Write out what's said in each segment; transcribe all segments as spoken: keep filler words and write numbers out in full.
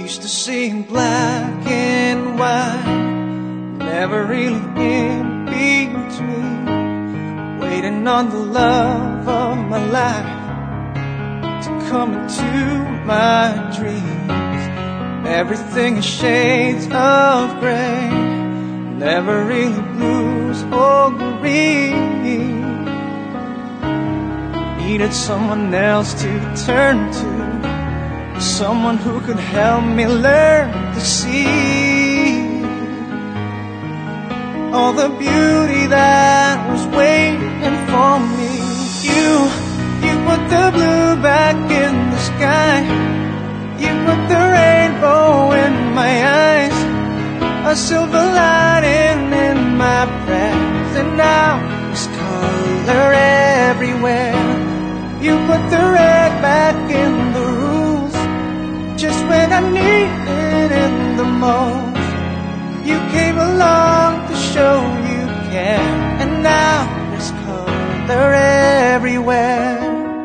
Used to see in black and white, never really in between, waiting on the love of my life to come into my dreams. Everything is shades of gray, never really blues or green. Needed someone else to turn to, someone who could help me learn to see all the beauty that was waiting for me. You, you put the blue back in the sky, you put the rainbow in my eyes, a silver lining in my breath, and now there's color everywhere. You put the red back in the rules, just when I needed it the most. You came along to show you care, and now there's color everywhere.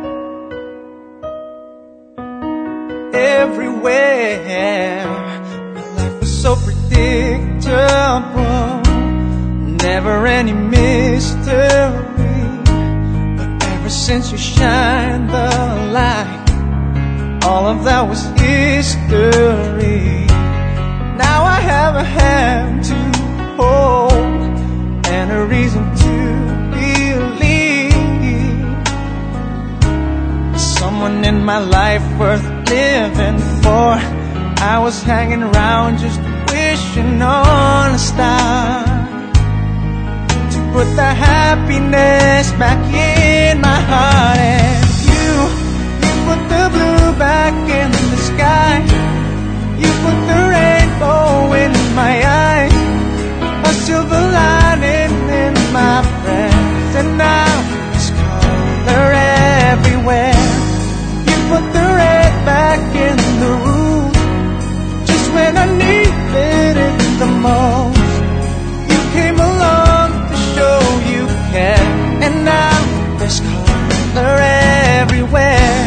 Everywhere. My life was so predictable, never any mystery. But ever since you shined the light, all of that was history. Now I have a hand to hold and a reason to believe. Someone in my life worth living for. I was hanging around just wishing on a star to put the happiness back in my heart. And you, you put the blue back in the sky, you put the rainbow in my eyes, a silver lining in my breath, and now there's color everywhere. You put the red back in the room, just when I needed it the most. You came along to show you care, and now there's color everywhere.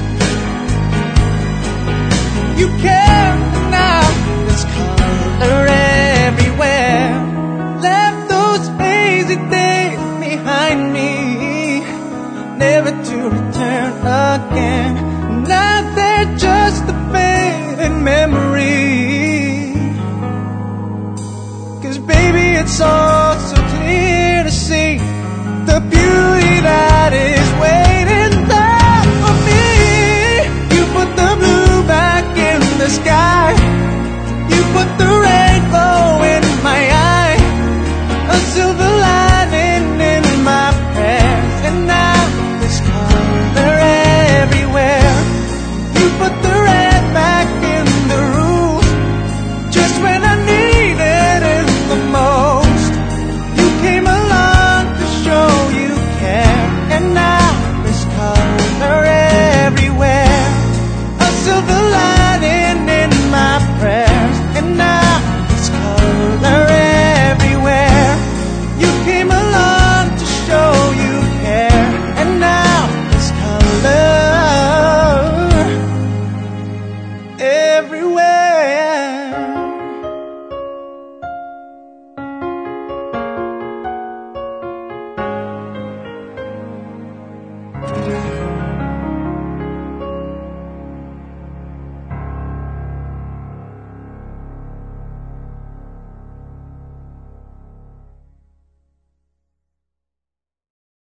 You care, and now there's color everywhere. Left those hazy days behind me, never to return again. Now they're just a fading memory. 'Cause baby, it's all so clear to see the beauty that is waiting there for me. You put the blue back in the sky, you put the rainbow in my eye, a silver lining in my prayers, and now there's color everywhere. You put the rain